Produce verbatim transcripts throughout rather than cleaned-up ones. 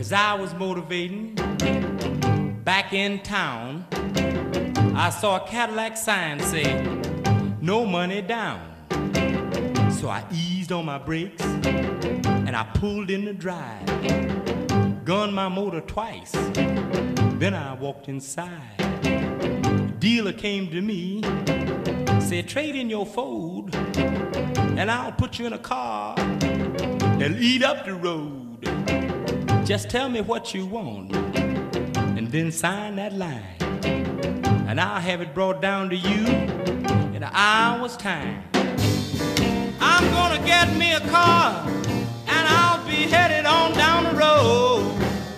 As I was motivating back in town, I saw a Cadillac sign say, no money down. So I eased on my brakes and I pulled in the drive, gunned my motor twice, then I walked inside. The dealer came to me, said, trade in your Ford and I'll put you in a car that'll eat up the road. Just tell me what you want and then sign that line, and I'll have it brought down to you in an hour's time. I'm gonna get me a car and I'll be headed on down the road.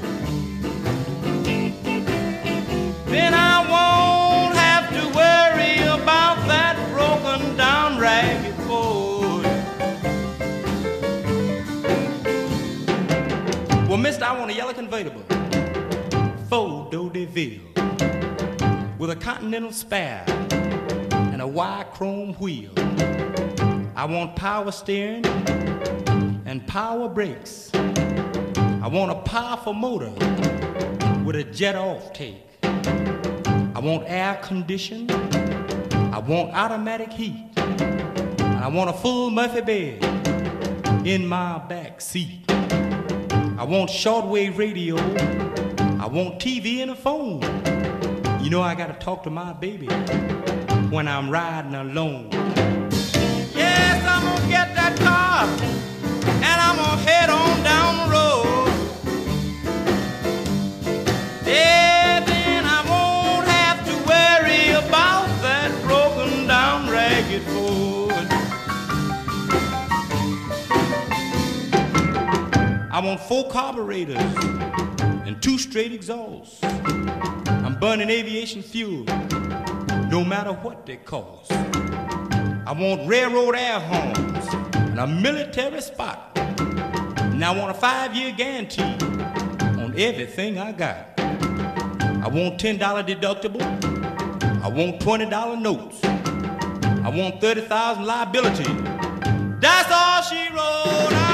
Then I won't have to worry about that broken down ragged Ford. Well, mister, I want a yellow convertible, Ford D'Hauteville, with a Continental spare and a wide chrome wheel. I want power steering and power brakes. I want a powerful motor with a jet off take. I want air conditioning. I want automatic heat. And I want a full Murphy bed in my back seat. I want shortwave radio. I want T V and a phone. You know I gotta talk to my baby when I'm riding alone. Yes, I'm gonna get that car and I'm gonna head on down the road. Yeah, then I won't have to worry about that broken down ragged Ford. I want four carburetors and two straight exhausts. I'm burning aviation fuel, no matter what they cost. I want railroad air horns and a military spot. And I want a five-year guarantee on everything I got. I want ten dollar deductible. I want twenty dollar notes. I want thirty thousand liability. That's all she wrote.